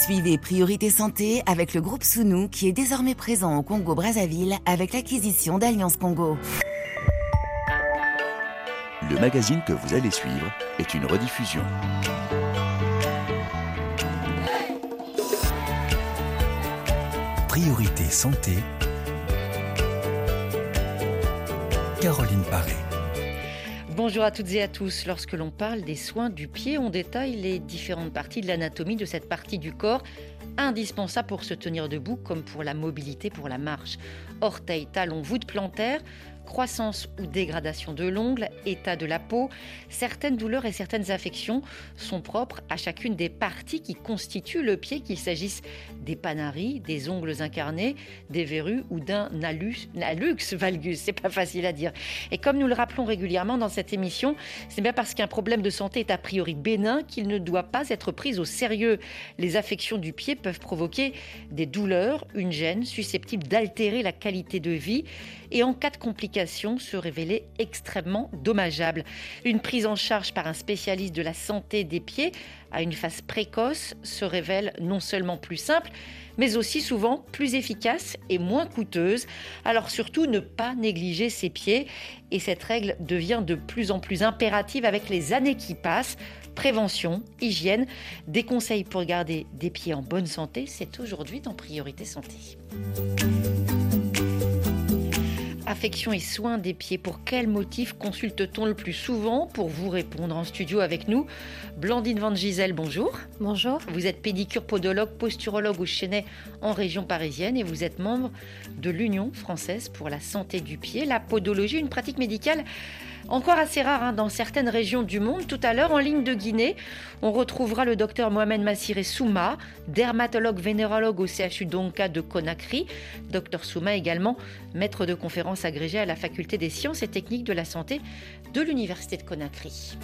Suivez Priorité Santé avec le groupe Sunu qui est désormais présent au Congo-Brazzaville avec l'acquisition d'Alliance Congo. Le magazine que vous allez suivre est une rediffusion. Priorité Santé, Caroline Paré. Bonjour à toutes et à tous. Lorsque l'on parle des soins du pied, on détaille les différentes parties de l'anatomie de cette partie du corps, indispensable pour se tenir debout comme pour la mobilité, pour la marche. Orteils, talons, voûte plantaire, croissance ou dégradation de l'ongle, état de la peau, certaines douleurs et certaines affections sont propres à chacune des parties qui constituent le pied, qu'il s'agisse des panaries, des ongles incarnés, des verrues ou d'un hallux valgus. C'est pas facile à dire. Et comme nous le rappelons régulièrement dans cette émission, c'est bien parce qu'un problème de santé est a priori bénin qu'il ne doit pas être pris au sérieux. Les affections du pied peuvent provoquer des douleurs, une gêne susceptible d'altérer la qualité de vie et en cas de complications se révéler extrêmement dommageable. Une prise en charge par un spécialiste de la santé des pieds à une phase précoce se révèle non seulement plus simple, mais aussi souvent plus efficace et moins coûteuse. Alors surtout, ne pas négliger ses pieds. Et cette règle devient de plus en plus impérative avec les années qui passent. Prévention, hygiène, des conseils pour garder des pieds en bonne santé, c'est aujourd'hui dans Priorité Santé. Affection et soins des pieds, pour quels motifs consulte-t-on le plus souvent? Pour vous répondre en studio avec nous, Blandine Van Gisel, bonjour. Bonjour. Vous êtes pédicure, podologue, posturologue au Chesnay en région parisienne et vous êtes membre de l'Union française pour la santé du pied. La podologie, une pratique médicale encore assez rare dans certaines régions du monde. Tout à l'heure, en ligne de Guinée, on retrouvera le docteur Mohamed Massiré Souma, dermatologue vénérologue au CHU Donka de Conakry. Docteur Souma également maître de conférences agrégé à la faculté des sciences et techniques de la santé de l'université de Conakry.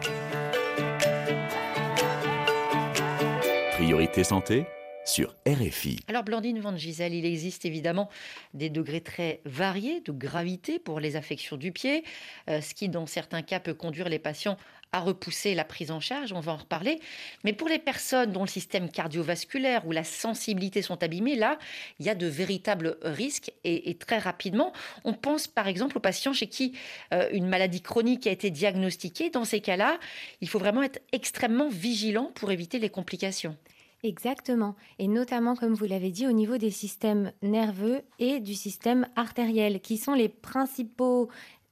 Priorité Santé sur RFI. Alors Blandine Van Gisel, il existe évidemment des degrés très variés de gravité pour les affections du pied, ce qui dans certains cas peut conduire les patients à repousser la prise en charge, on va en reparler. Mais pour les personnes dont le système cardiovasculaire ou la sensibilité sont abîmés, là, il y a de véritables risques et très rapidement. On pense par exemple aux patients chez qui une maladie chronique a été diagnostiquée. Dans ces cas-là, il faut vraiment être extrêmement vigilant pour éviter les complications. Exactement. Et notamment, comme vous l'avez dit, au niveau des systèmes nerveux et du système artériel, qui sont les principaux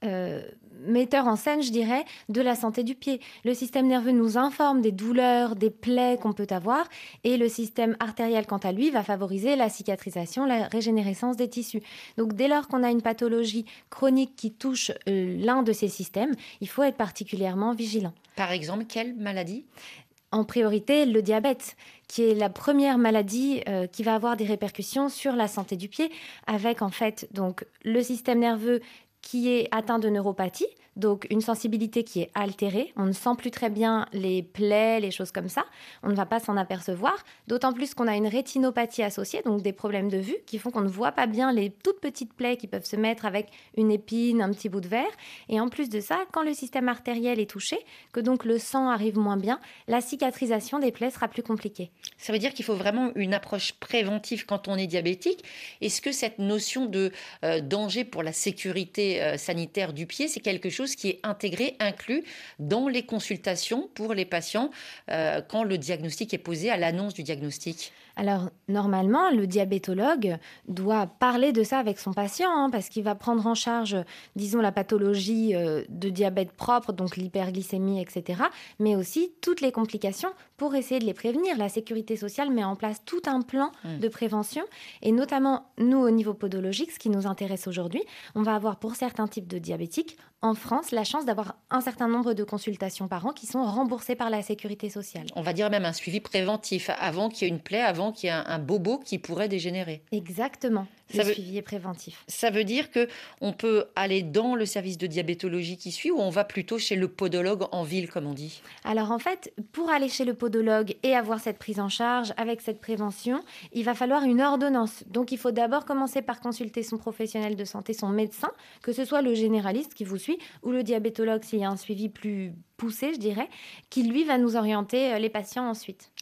metteurs en scène, je dirais, de la santé du pied. Le système nerveux nous informe des douleurs, des plaies qu'on peut avoir, et le système artériel, quant à lui, va favoriser la cicatrisation, la régénérescence des tissus. Donc, dès lors qu'on a une pathologie chronique qui touche l'un de ces systèmes, il faut être particulièrement vigilant. Par exemple, quelle maladie ? En priorité, le diabète, qui est la première maladie qui va avoir des répercussions sur la santé du pied, avec en fait donc le système nerveux qui est atteint de neuropathie, donc une sensibilité qui est altérée. On ne sent plus très bien les plaies, les choses comme ça. On ne va pas s'en apercevoir, d'autant plus qu'on a une rétinopathie associée, donc des problèmes de vue qui font qu'on ne voit pas bien les toutes petites plaies qui peuvent se mettre avec une épine, un petit bout de verre. Et en plus de ça, quand le système artériel est touché, que donc le sang arrive moins bien, la cicatrisation des plaies sera plus compliquée. Ça veut dire qu'il faut vraiment une approche préventive quand on est diabétique. Est-ce que cette notion de danger pour la sécurité sanitaire du pied, c'est quelque chose qui est intégré, inclus dans les consultations pour les patients quand le diagnostic est posé, à l'annonce du diagnostic? Alors, normalement, le diabétologue doit parler de ça avec son patient, parce qu'il va prendre en charge, disons, la pathologie de diabète propre, donc l'hyperglycémie, etc., mais aussi toutes les complications pour essayer de les prévenir. La sécurité sociale met en place tout un plan de prévention, et notamment, nous, au niveau podologique, ce qui nous intéresse aujourd'hui, on va avoir pour certains types de diabétiques, en France, la chance d'avoir un certain nombre de consultations par an qui sont remboursées par la sécurité sociale. On va dire même un suivi préventif, avant qu'il y ait une plaie, avant qu'il y ait un bobo qui pourrait dégénérer. Exactement. Le suivi est préventif. Ça veut dire qu'on peut aller dans le service de diabétologie qui suit, ou on va plutôt chez le podologue en ville, comme on dit? Alors en fait, pour aller chez le podologue et avoir cette prise en charge avec cette prévention, il va falloir une ordonnance. Donc il faut d'abord commencer par consulter son professionnel de santé, son médecin, que ce soit le généraliste qui vous suit ou le diabétologue s'il y a un suivi plus poussé, je dirais, qui lui va nous orienter les patients ensuite.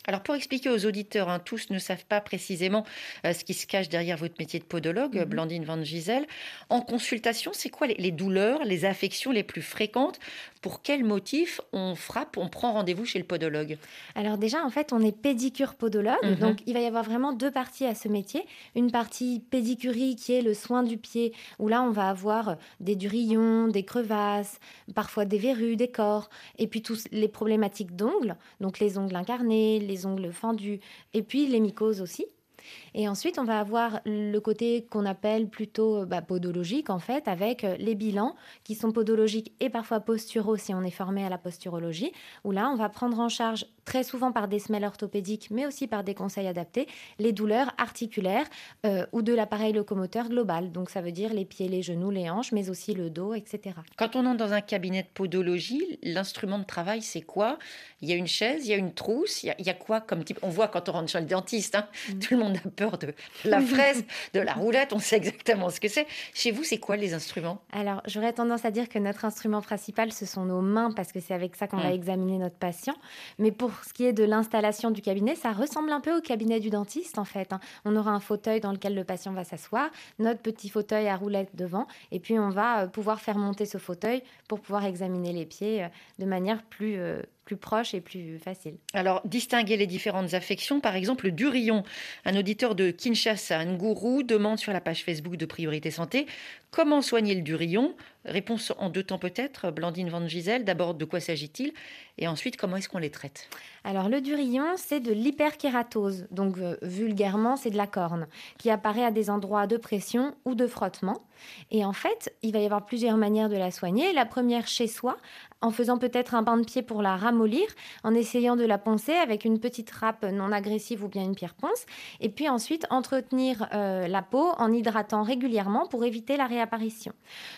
Alors pour expliquer aux auditeurs, tous ne savent pas précisément ce qui se cache derrière votre métier de podologue, Blandine Van Gisel. En consultation, c'est quoi les douleurs, les affections les plus fréquentes? Pour quel motif on prend rendez-vous chez le podologue? Alors déjà, en fait, on est pédicure podologue, donc il va y avoir vraiment deux parties à ce métier. Une partie pédicurie qui est le soin du pied, où là on va avoir des durillons, des crevasses, parfois des verrues, des cors, et puis tous les problématiques d'ongles, donc les ongles incarnés, les ongles fendus, et puis les mycoses aussi. Et ensuite, on va avoir le côté qu'on appelle plutôt podologique, en fait, avec les bilans qui sont podologiques et parfois posturaux si on est formé à la posturologie, où là, on va prendre en charge très souvent par des semelles orthopédiques, mais aussi par des conseils adaptés, les douleurs articulaires ou de l'appareil locomoteur global. Donc, ça veut dire les pieds, les genoux, les hanches, mais aussi le dos, etc. Quand on entre dans un cabinet de podologie, l'instrument de travail, c'est quoi? Il y a une chaise, il y a une trousse, il y a quoi comme type? On voit quand on rentre chez le dentiste, tout le monde a peur de la fraise, de la roulette, on sait exactement ce que c'est. Chez vous, c'est quoi les instruments? Alors, j'aurais tendance à dire que notre instrument principal, ce sont nos mains, parce que c'est avec ça qu'on va examiner notre patient. Mais pour ce qui est de l'installation du cabinet, ça ressemble un peu au cabinet du dentiste, en fait. On aura un fauteuil dans lequel le patient va s'asseoir, notre petit fauteuil à roulette devant, et puis on va pouvoir faire monter ce fauteuil pour pouvoir examiner les pieds de manière plus proche et plus facile. Alors, distinguer les différentes affections, par exemple le durillon. Un auditeur de Kinshasa, Ngourou, demande sur la page Facebook de Priorité Santé comment soigner le durillon. Réponse en 2 temps peut-être, Blandine Van Gisel. D'abord, de quoi s'agit-il? Et ensuite, comment est-ce qu'on les traite? Alors, le durillon, c'est de l'hyperkératose. Donc, vulgairement, c'est de la corne qui apparaît à des endroits de pression ou de frottement. Et en fait, il va y avoir plusieurs manières de la soigner. La première, chez soi, en faisant peut-être un bain de pied pour la ramollir, en essayant de la poncer avec une petite râpe non agressive ou bien une pierre ponce. Et puis ensuite, entretenir la peau en hydratant régulièrement pour éviter la réapparition.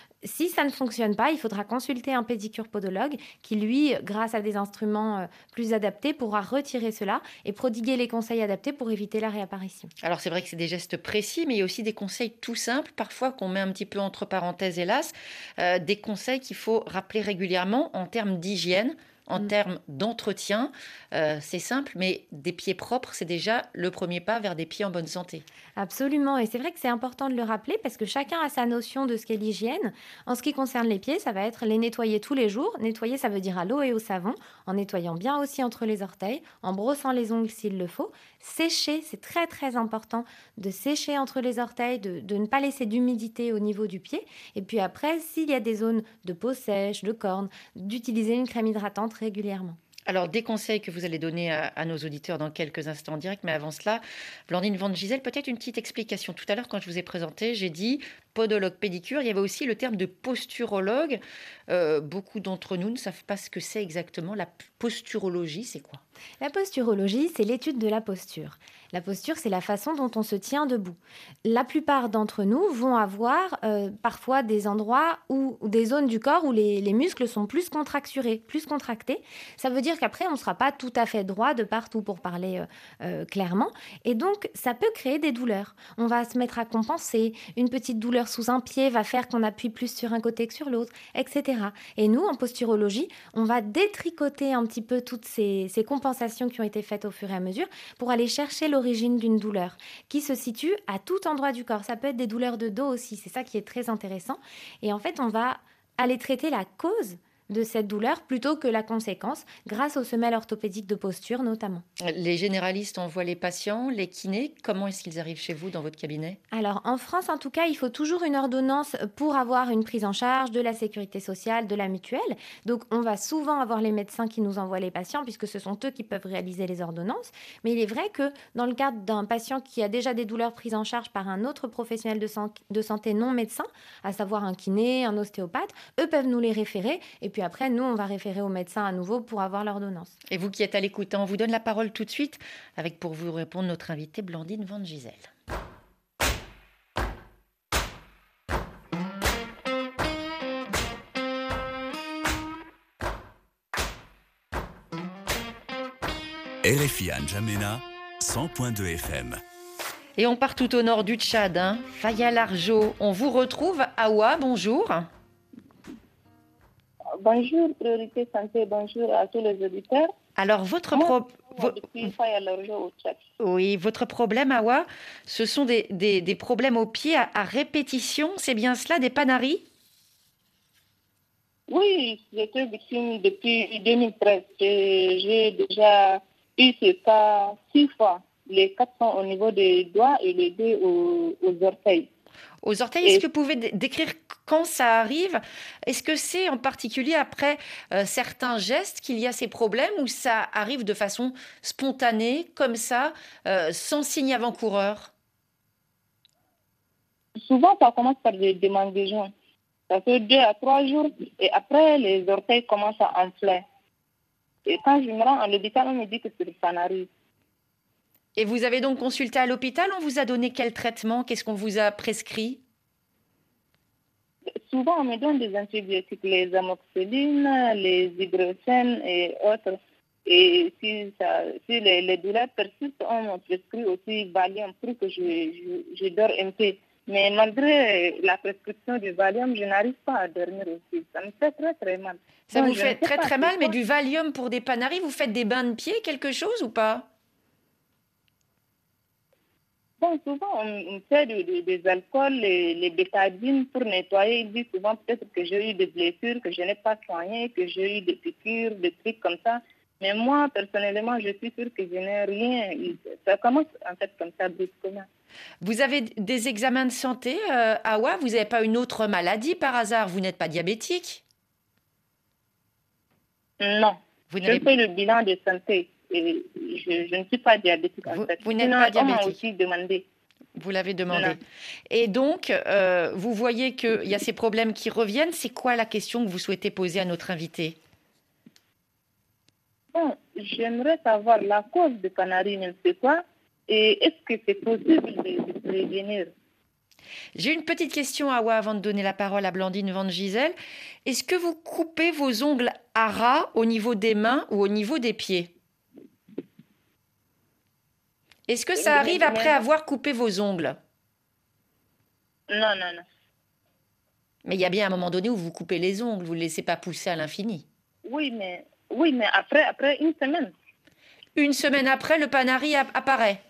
Si ça ne fonctionne pas, il faudra consulter un pédicure podologue qui, lui, grâce à des instruments plus adaptés, pourra retirer cela et prodiguer les conseils adaptés pour éviter la réapparition. Alors, c'est vrai que c'est des gestes précis, mais il y a aussi des conseils tout simples, parfois qu'on met un petit peu entre parenthèses, hélas, des conseils qu'il faut rappeler régulièrement en termes d'hygiène, en termes d'entretien. C'est simple, mais des pieds propres, c'est déjà le premier pas vers des pieds en bonne santé. Absolument, et c'est vrai que c'est important de le rappeler parce que chacun a sa notion de ce qu'est l'hygiène. En ce qui concerne les pieds, ça va être les nettoyer tous les jours. Nettoyer, ça veut dire à l'eau et au savon, en nettoyant bien aussi entre les orteils, en brossant les ongles s'il le faut. Sécher, c'est très très important de sécher entre les orteils, de ne pas laisser d'humidité au niveau du pied. Et puis après, s'il y a des zones de peau sèche, de corne, d'utiliser une crème hydratante régulièrement. Alors, des conseils que vous allez donner à nos auditeurs dans quelques instants en direct, mais avant cela, Blandine Van Gisel, peut-être une petite explication. Tout à l'heure, quand je vous ai présenté, j'ai dit podologue pédicure, il y avait aussi le terme de posturologue. Beaucoup d'entre nous ne savent pas ce que c'est exactement. La posturologie, c'est quoi? La posturologie, c'est l'étude de la posture. La posture, c'est la façon dont on se tient debout. La plupart d'entre nous vont avoir parfois des endroits ou des zones du corps où les muscles sont plus contracturés, plus contractés. Ça veut dire qu'après, on ne sera pas tout à fait droit de partout pour parler clairement. Et donc, ça peut créer des douleurs. On va se mettre à compenser. Une petite douleur sous un pied va faire qu'on appuie plus sur un côté que sur l'autre, etc. Et nous, en posturologie, on va détricoter un petit peu toutes ces compensations qui ont été faites au fur et à mesure pour aller chercher l'origine d'une douleur qui se situe à tout endroit du corps. Ça peut être des douleurs de dos aussi, c'est ça qui est très intéressant. Et en fait, on va aller traiter la cause de cette douleur plutôt que la conséquence grâce aux semelles orthopédiques de posture notamment. Les généralistes envoient les patients, les kinés. Comment est-ce qu'ils arrivent chez vous dans votre cabinet? Alors en France en tout cas, il faut toujours une ordonnance pour avoir une prise en charge de la sécurité sociale, de la mutuelle. Donc on va souvent avoir les médecins qui nous envoient les patients puisque ce sont eux qui peuvent réaliser les ordonnances. Mais il est vrai que dans le cadre d'un patient qui a déjà des douleurs prises en charge par un autre professionnel de santé non médecin, à savoir un kiné, un ostéopathe, eux peuvent nous les référer et puis après, nous, on va référer au médecin à nouveau pour avoir l'ordonnance. Et vous qui êtes à l'écoute, on vous donne la parole tout de suite avec pour vous répondre notre invitée Blandine Van Gisel. RFI N'Djamena, 100.2 FM. Et on part tout au nord du Tchad, Faya Largeau. On vous retrouve à Oua, bonjour. Bonjour, Priorité Santé, bonjour à tous les auditeurs. Alors, votre Vo- depuis Faya Larojo au Tchad. Oui, votre problème, Awa, ce sont des problèmes aux pieds à répétition, c'est bien cela, des panaris? Oui, j'étais victime depuis 2013. J'ai déjà eu ce cas 6 fois. Les 4 sont au niveau des doigts et les 2 aux orteils. Aux orteils, est-ce Et que vous pouvez décrire quand ça arrive? Est-ce que c'est en particulier après certains gestes qu'il y a ces problèmes ou ça arrive de façon spontanée, comme ça, sans signe avant-coureur? souvent, ça commence par des démangeaisons. Ça fait 2 à 3 jours et après, les orteils commencent à enfler. Et quand je me rends à l'hôpital, on me dit que c'est le Fanaris. Et vous avez donc consulté à l'hôpital, on vous a donné quel traitement? Qu'est-ce qu'on vous a prescrit? Souvent, on me donne des antibiotiques, les amoxicilline, les hydrocènes et autres. Et si les douleurs persistent, on m'a prescrit aussi Valium pour que je dors un peu. Mais malgré la prescription du Valium, je n'arrive pas à dormir aussi. Ça me fait très très mal. Ça Donc, vous je ne fait sais très pas très mal, mais pourquoi. du Valium pour des panaris, vous faites des bains de pied, quelque chose ou pas? Bon, souvent, on fait des alcools, les bétadines pour nettoyer. Ils disent souvent peut-être que j'ai eu des blessures, que je n'ai pas soignées, que j'ai eu des piqûres, des trucs comme ça. Mais moi, personnellement, je suis sûre que je n'ai rien eu. Ça commence en fait comme ça brusquement. Vous avez des examens de santé, Awa? Vous n'avez pas une autre maladie par hasard? Vous n'êtes pas diabétique? Non, Vous je n'avez fais le bilan de santé. Et je ne suis pas diabétique en fait. vous n'êtes Sinon, pas on m'a diabétique. aussi demandé. Vous l'avez demandé. Non. Et donc, vous voyez qu'il y a ces problèmes qui reviennent. C'est quoi la question que vous souhaitez poser à notre invité? Bon, j'aimerais savoir la cause de Canarine, c'est quoi? Et est-ce que c'est possible de prévenir? J'ai une petite question, Awa, avant de donner la parole à Blandine Van Gisel. Est-ce que vous coupez vos ongles à ras au niveau des mains ou au niveau des pieds? Est-ce que ça arrive après avoir coupé vos ongles? Non, non, non. Mais il y a bien un moment donné où vous coupez les ongles, vous ne les laissez pas pousser à l'infini. Oui, mais après une semaine. Une semaine après, le panari apparaît.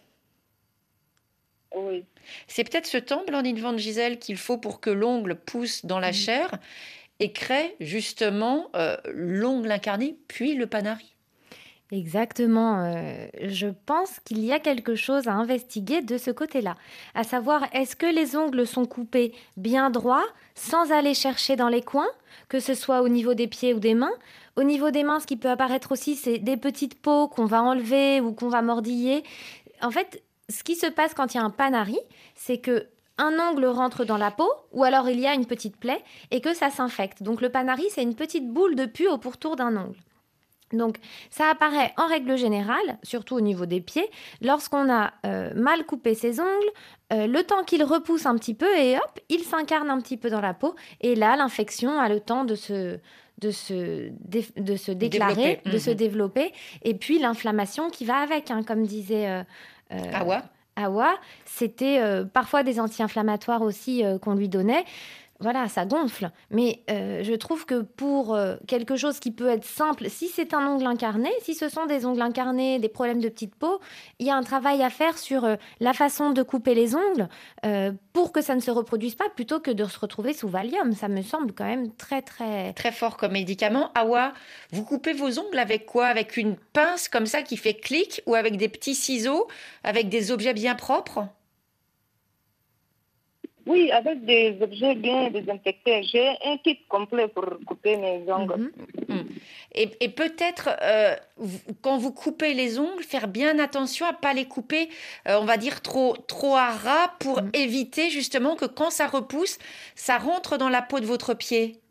Oui. C'est peut-être ce temps, Blandine Van Gisel, qu'il faut pour que l'ongle pousse dans la chair et crée justement l'ongle incarné, puis le panari. Exactement. Je pense qu'il y a quelque chose à investiguer de ce côté-là. À savoir, est-ce que les ongles sont coupés bien droits, sans aller chercher dans les coins, que ce soit au niveau des pieds ou des mains? Au niveau des mains, ce qui peut apparaître aussi, c'est des petites peaux qu'on va enlever ou qu'on va mordiller. En fait, ce qui se passe quand il y a un panari, c'est que un ongle rentre dans la peau, ou alors il y a une petite plaie, et que ça s'infecte. Donc le panari, c'est une petite boule de pus au pourtour d'un ongle. Donc, ça apparaît en règle générale, surtout au niveau des pieds, lorsqu'on a mal coupé ses ongles, le temps qu'il repousse un petit peu et hop, il s'incarne un petit peu dans la peau. Et là, l'infection a le temps de se déclarer, de se développer. Et puis, l'inflammation qui va avec, hein, comme disait Awa, c'était parfois des anti-inflammatoires aussi qu'on lui donnait. Voilà, ça gonfle. Mais je trouve que pour quelque chose qui peut être simple, si c'est un ongle incarné, si ce sont des ongles incarnés, des problèmes de petite peau, il y a un travail à faire sur la façon de couper les ongles pour que ça ne se reproduise pas, plutôt que de se retrouver sous Valium. Ça me semble quand même très, très... Très fort comme médicament. Awa, vous coupez vos ongles avec quoi? Avec une pince comme ça qui fait clic ou avec des petits ciseaux, avec des objets bien propres? Oui, avec des objets bien désinfectés. J'ai un kit complet pour couper mes ongles. Et peut-être, quand vous coupez les ongles, faire bien attention à ne pas les couper, on va dire, trop à ras pour éviter justement que quand ça repousse, ça rentre dans la peau de votre pied.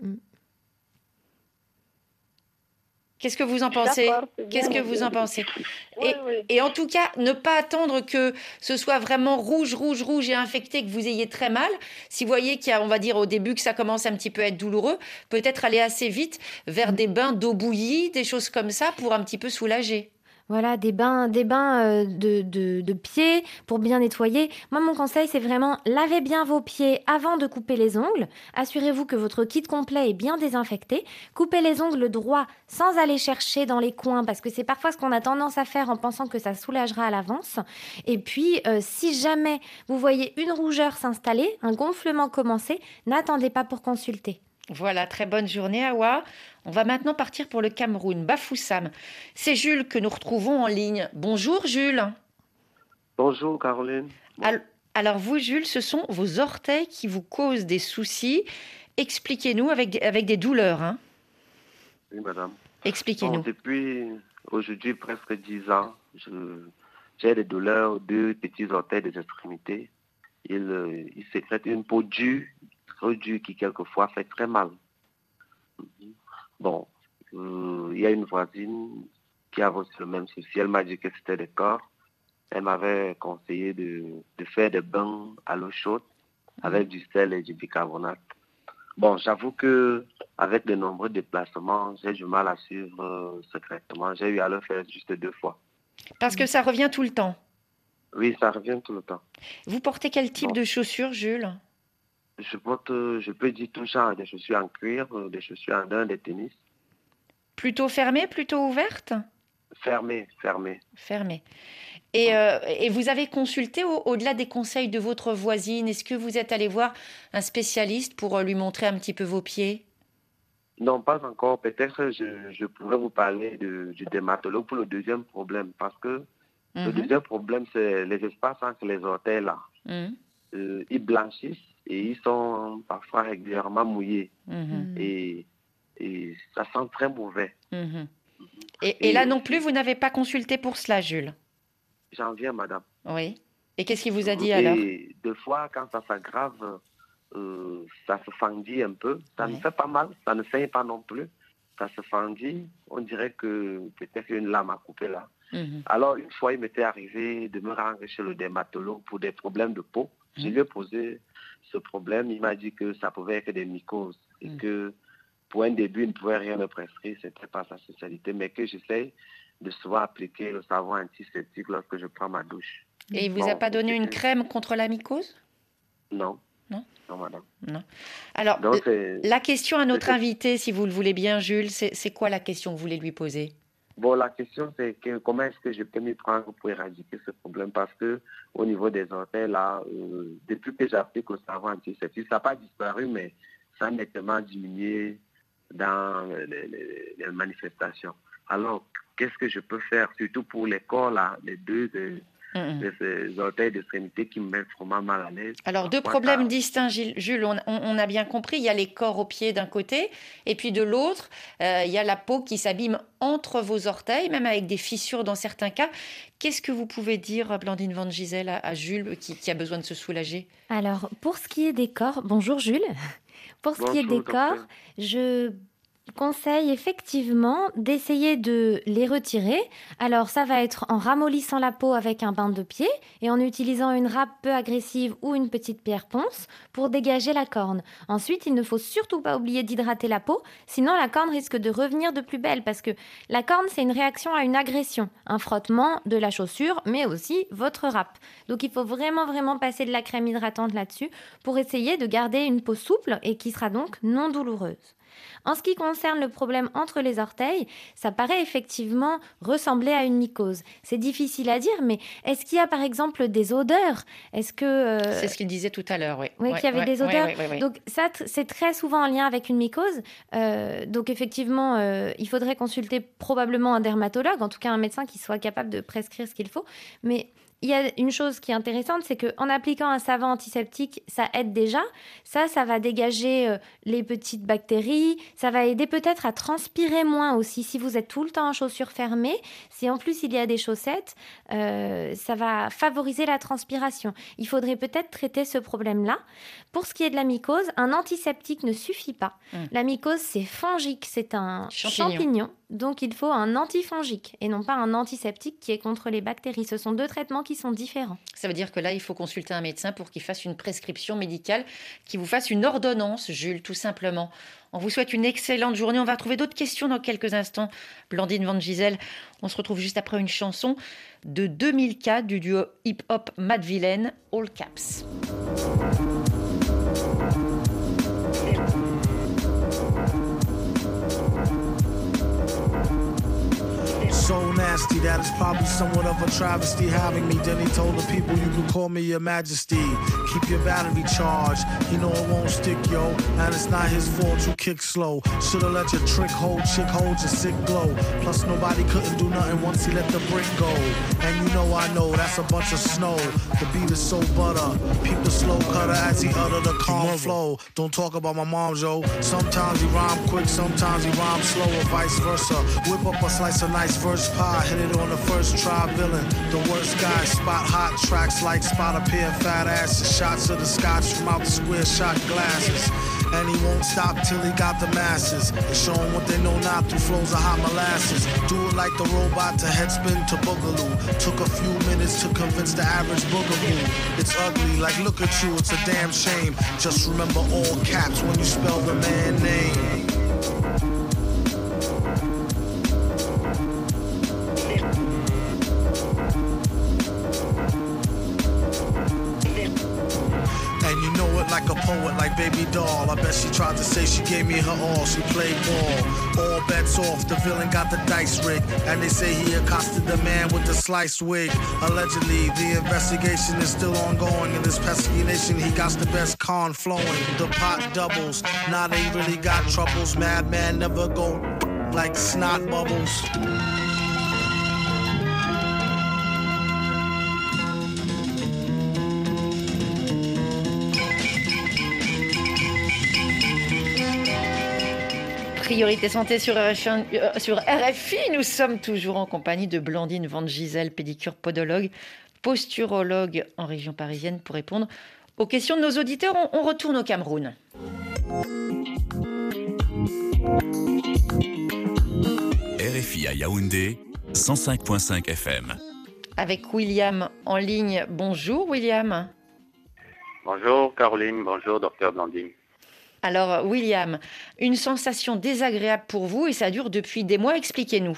Qu'est-ce que vous en pensez? Qu'est-ce que vous en pensez? Oui. Et en tout cas, ne pas attendre que ce soit vraiment rouge et infecté, que vous ayez très mal. Si vous voyez qu'il y a, on va dire au début que ça commence un petit peu à être douloureux, peut-être aller assez vite vers des bains d'eau bouillie, des choses comme ça pour un petit peu soulager. Voilà, des bains de pieds pour bien nettoyer. Moi, mon conseil, c'est vraiment lavez bien vos pieds avant de couper les ongles. Assurez-vous que votre kit complet est bien désinfecté. Coupez les ongles droits sans aller chercher dans les coins parce que c'est parfois ce qu'on a tendance à faire en pensant que ça soulagera à l'avance. Et puis, si jamais vous voyez une rougeur s'installer, un gonflement commencer, n'attendez pas pour consulter. Voilà, très bonne journée, Awa. On va maintenant partir pour le Cameroun, Bafoussam. C'est Jules que nous retrouvons en ligne. Bonjour, Jules. Bonjour, Caroline. Alors vous, Jules, ce sont vos orteils qui vous causent des soucis. Expliquez-nous avec des douleurs. Hein. Oui, madame. Expliquez-nous. Depuis aujourd'hui presque 10 ans, j'ai des douleurs de petits orteils des extrémités. Il sécrète une peau dure, trop dure, qui quelquefois fait très mal. Bon, il y a une voisine qui a aussi le même souci. Elle m'a dit que c'était des corps. Elle m'avait conseillé de faire des bains à l'eau chaude avec du sel et du bicarbonate. Bon, j'avoue que avec de nombreux déplacements, j'ai du mal à suivre ce traitement. J'ai eu à le faire juste 2 fois. Parce que ça revient tout le temps. Oui, ça revient tout le temps. Vous portez quel type de chaussures, Jules? Je peux dire tout genre, des chaussures en cuir, des chaussures en daim, des tennis. Plutôt fermées, plutôt ouvertes? Fermées. Fermées. Et vous avez consulté au-delà des conseils de votre voisine? Est-ce que vous êtes allé voir un spécialiste pour lui montrer un petit peu vos pieds? Non, pas encore. Peut-être je pourrais vous parler du dermatologue pour le deuxième problème. Parce que le deuxième problème, c'est les espaces entre les orteils là. Ils blanchissent et ils sont parfois régulièrement mouillés. Et ça sent très mauvais. Et là non plus, vous n'avez pas consulté pour cela, Jules? J'en viens, madame. Oui. Et qu'est-ce qu'il vous a dit alors? Des fois, quand ça s'aggrave, ça se fendit un peu. Ça ne fait pas mal, ça ne saigne pas non plus. Ça se fendit. On dirait que peut-être une lame a coupé là. Alors, une fois, il m'était arrivé de me rendre chez le dermatologue pour des problèmes de peau. Je lui ai posé ce problème. Il m'a dit que ça pouvait être des mycoses et que pour un début, il ne pouvait rien me prescrire. Ce n'était pas sa spécialité, mais que j'essaye de souvent appliquer le savon antiseptique lorsque je prends ma douche. Et il ne vous a pas donné une crème contre la mycose? Non. Non, madame. Non. Alors, donc, la question à notre invité, si vous le voulez bien, Jules, c'est quoi la question que vous voulez lui poser? Bon, la question, c'est comment est-ce que je peux m'y prendre pour éradiquer ce problème? Parce que au niveau des orteils, là, depuis que j'applique le savon antiseptique, ça n'a pas disparu, mais ça a nettement diminué dans les manifestations. Alors, qu'est-ce que je peux faire, surtout pour les corps, là, les deux ces orteils d'extrémité qui me mettent vraiment mal à l'aise? Alors, deux problèmes distincts, Jules, on a bien compris. Il y a les corps aux pieds d'un côté, et puis de l'autre, il y a la peau qui s'abîme entre vos orteils, même avec des fissures dans certains cas. Qu'est-ce que vous pouvez dire, Blandine Van Gisel, à Jules qui a besoin de se soulager? Alors, pour ce qui est des corps, bonjour Jules. Pour ce qui est des corps, je conseille effectivement d'essayer de les retirer. Alors ça va être en ramollissant la peau avec un bain de pied et en utilisant une râpe peu agressive ou une petite pierre ponce pour dégager la corne. Ensuite, il ne faut surtout pas oublier d'hydrater la peau, sinon la corne risque de revenir de plus belle parce que la corne, c'est une réaction à une agression, un frottement de la chaussure, mais aussi votre râpe. Donc il faut vraiment passer de la crème hydratante là-dessus pour essayer de garder une peau souple et qui sera donc non douloureuse. En ce qui concerne le problème entre les orteils, ça paraît effectivement ressembler à une mycose. C'est difficile à dire, mais est-ce qu'il y a par exemple des odeurs? Est-ce que c'est ce qu'il disait tout à l'heure, oui. Oui, qu'il y avait des odeurs. Oui. Donc ça, c'est très souvent en lien avec une mycose. Donc effectivement, il faudrait consulter probablement un dermatologue, en tout cas un médecin qui soit capable de prescrire ce qu'il faut. Mais il y a une chose qui est intéressante, c'est qu'en appliquant un savon antiseptique, ça aide déjà. Ça va dégager les petites bactéries. Ça va aider peut-être à transpirer moins aussi. Si vous êtes tout le temps en chaussures fermées, si en plus il y a des chaussettes, ça va favoriser la transpiration. Il faudrait peut-être traiter ce problème-là. Pour ce qui est de la mycose, un antiseptique ne suffit pas. La mycose, c'est fongique, c'est un champignon. Donc il faut un antifongique et non pas un antiseptique qui est contre les bactéries. Ce sont deux traitements qui sont différents. Ça veut dire que là, il faut consulter un médecin pour qu'il fasse une prescription médicale, qu'il vous fasse une ordonnance, Jules, tout simplement. On vous souhaite une excellente journée. On va retrouver d'autres questions dans quelques instants. Blandine Van Gisel, on se retrouve juste après une chanson de 2004 du duo hip-hop Madvillaine, All Caps. So nasty that it's probably somewhat of a travesty having me. Then he told the people, you can call me your majesty. Keep your battery charged. He know it won't stick, yo. And it's not his fault you kick slow. Should've let your trick hold, chick hold your sick glow. Plus nobody couldn't do nothing once he let the brick go. And you know I know that's a bunch of snow. The beat is so butter. Peep the slow cutter as he utter the calm flow. Don't talk about my mom, yo. Sometimes he rhyme quick, sometimes he rhyme slow, or vice versa. Whip up a slice of nice verse pie, hit it on the first try, villain. The worst guy, spot hot tracks like spot a pair of fat asses. Shots of the scotch from out the square shot glasses. And he won't stop till he got the masses. And show them what they know now through flows of hot molasses. Do it like the robot to headspin to boogaloo. Took a few minutes to convince the average boogaloo. It's ugly, like look at you, it's a damn shame. Just remember all caps when you spell the man name. Like a poet, like Baby Doll. I bet she tried to say she gave me her all. She played ball. All bets off, the villain got the dice rigged. And they say he accosted the man with the sliced wig. Allegedly, the investigation is still ongoing. In this pesky nation, he got the best con flowing. The pot doubles, now they really got troubles. Madman never go like snot bubbles. Priorité santé sur RFI. Nous sommes toujours en compagnie de Blandine Van Gisel, pédicure podologue, posturologue en région parisienne, pour répondre aux questions de nos auditeurs. On retourne au Cameroun. RFI à Yaoundé, 105.5 FM. Avec William en ligne. Bonjour William. Bonjour Caroline, bonjour docteur Blandine. Alors, William, une sensation désagréable pour vous et ça dure depuis des mois, expliquez-nous.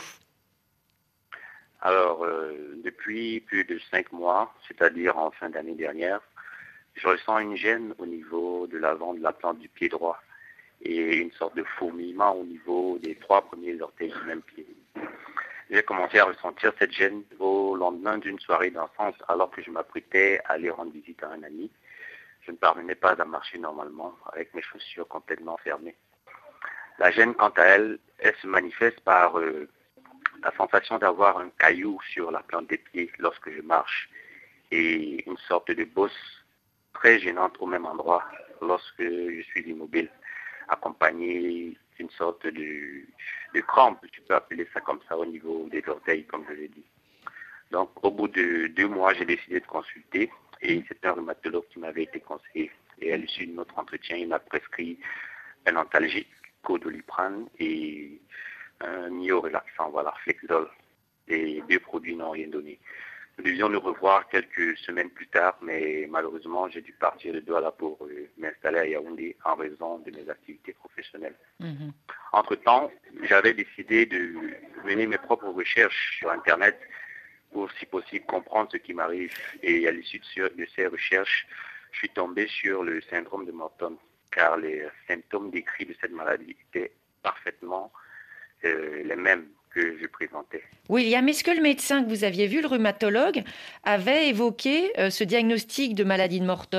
Alors, depuis plus de 5 mois, c'est-à-dire en fin d'année dernière, je ressens une gêne au niveau de l'avant de la plante du pied droit et une sorte de fourmillement au niveau des 3 premiers orteils du même pied. J'ai commencé à ressentir cette gêne au lendemain d'une soirée d'enfance alors que je m'apprêtais à aller rendre visite à un ami. Je ne parvenais pas à marcher normalement avec mes chaussures complètement fermées. La gêne, quant à elle, elle se manifeste par la sensation d'avoir un caillou sur la plante des pieds lorsque je marche et une sorte de bosse très gênante au même endroit lorsque je suis immobile, accompagnée d'une sorte de crampe, tu peux appeler ça comme ça, au niveau des orteils, comme je l'ai dit. Donc, au bout de 2 mois, j'ai décidé de consulter. Et c'est un rhumatologue qui m'avait été conseillé. Et à l'issue de notre entretien, il m'a prescrit un antalgique, Doliprane, et un myorelaxant, voilà, Flexol. Les 2 produits n'ont rien donné. Nous devions nous revoir quelques semaines plus tard, mais malheureusement, j'ai dû partir de Douala pour m'installer à Yaoundé en raison de mes activités professionnelles. Mm-hmm. Entre-temps, j'avais décidé de mener mes propres recherches sur Internet pour, si possible, comprendre ce qui m'arrive. Et à l'issue de ces recherches, je suis tombé sur le syndrome de Morton, car les symptômes décrits de cette maladie étaient parfaitement les mêmes que je présentais. William, est-ce que le médecin que vous aviez vu, le rhumatologue, avait évoqué ce diagnostic de maladie de Morton ?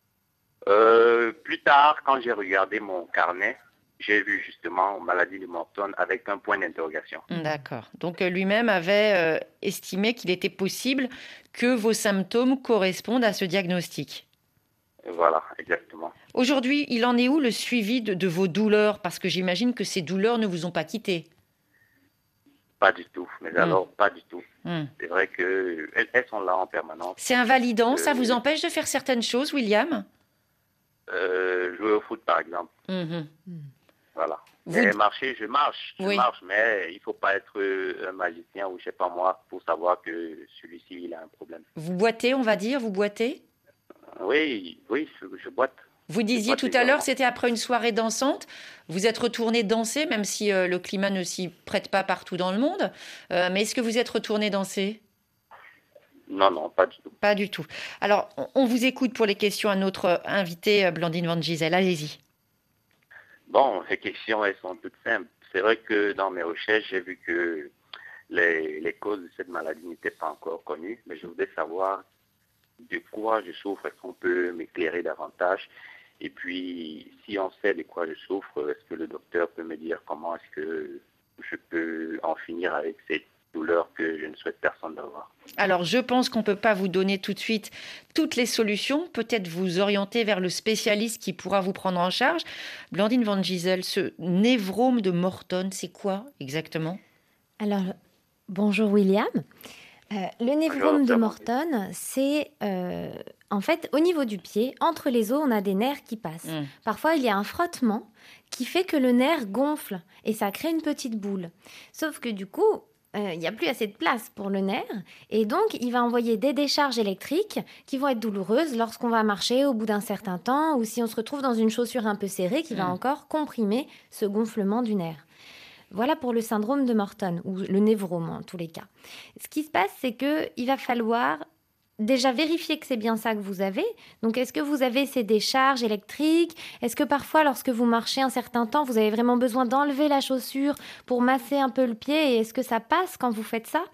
Plus tard, quand j'ai regardé mon carnet, j'ai vu justement maladie de Morton avec un point d'interrogation. D'accord. Donc lui-même avait estimé qu'il était possible que vos symptômes correspondent à ce diagnostic. Voilà, exactement. Aujourd'hui, il en est où le suivi de vos douleurs ? Parce que j'imagine que ces douleurs ne vous ont pas quitté. Pas du tout, mais alors pas du tout. C'est vrai qu'elles sont là en permanence. C'est invalidant, ça vous empêche de faire certaines choses, William ? Jouer au foot, par exemple. Voilà. Vous... Marcher, je marche, mais il ne faut pas être un magicien ou je ne sais pas moi pour savoir que celui-ci, il a un problème. Vous boitez, on va dire, vous boitez ? Oui, je boite. Vous disiez tout à l'heure, c'était après une soirée dansante. Vous êtes retourné danser, même si le climat ne s'y prête pas partout dans le monde. Mais est-ce que vous êtes retourné danser ? Non, pas du tout. Pas du tout. Alors, on vous écoute pour les questions à notre invitée, Blandine Van Gisel. Allez-y. Bon, les questions, elles sont toutes simples. C'est vrai que dans mes recherches, j'ai vu que les causes de cette maladie n'étaient pas encore connues, mais je voudrais savoir de quoi je souffre. Est-ce qu'on peut m'éclairer davantage? Et puis, si on sait de quoi je souffre, est-ce que le docteur peut me dire comment est-ce que je peux en finir avec cette douleur que je ne souhaite personne d'avoir? Alors, je pense qu'on ne peut pas vous donner tout de suite toutes les solutions. Peut-être vous orienter vers le spécialiste qui pourra vous prendre en charge. Blandine Van Gisel, ce névrome de Morton, c'est quoi exactement? Alors, bonjour William. Le névrome de Morton, c'est en fait au niveau du pied, entre les os, on a des nerfs qui passent. Parfois, il y a un frottement qui fait que le nerf gonfle et ça crée une petite boule. Sauf que du coup, il n'y a plus assez de place pour le nerf et donc il va envoyer des décharges électriques qui vont être douloureuses lorsqu'on va marcher au bout d'un certain temps ou si on se retrouve dans une chaussure un peu serrée qui va encore comprimer ce gonflement du nerf. Voilà pour le syndrome de Morton, ou le névrome en tous les cas. Ce qui se passe, c'est qu'il va falloir déjà vérifier que c'est bien ça que vous avez. Donc, est-ce que vous avez ces décharges électriques? Est-ce que parfois, lorsque vous marchez un certain temps, vous avez vraiment besoin d'enlever la chaussure pour masser un peu le pied? Et est-ce que ça passe quand vous faites ça?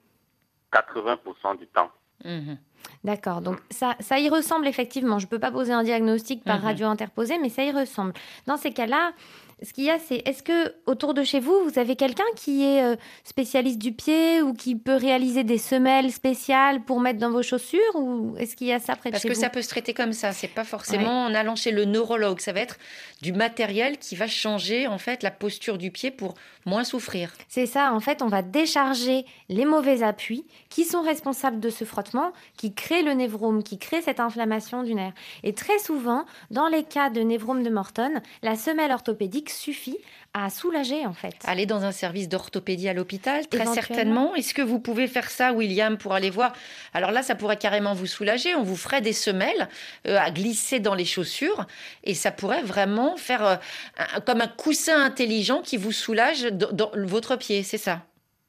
80% du temps. D'accord, donc ça y ressemble effectivement. Je ne peux pas poser un diagnostic par radio interposée, mais ça y ressemble. Dans ces cas-là, ce qu'il y a, c'est est-ce que autour de chez vous, vous avez quelqu'un qui est spécialiste du pied ou qui peut réaliser des semelles spéciales pour mettre dans vos chaussures, ou est-ce qu'il y a ça près de chez vous? Parce que ça peut se traiter comme ça. C'est pas forcément en allant chez le neurologue. Ça va être du matériel qui va changer en fait la posture du pied pour moins souffrir. C'est ça. En fait, on va décharger les mauvais appuis qui sont responsables de ce frottement, qui crée le névrome, qui crée cette inflammation du nerf. Et très souvent, dans les cas de névrome de Morton, la semelle orthopédique suffit à soulager en fait. Aller dans un service d'orthopédie à l'hôpital, très certainement. Est-ce que vous pouvez faire ça, William, pour aller voir? Alors là, ça pourrait carrément vous soulager. On vous ferait des semelles à glisser dans les chaussures et ça pourrait vraiment faire comme un coussin intelligent qui vous soulage dans votre pied, c'est ça?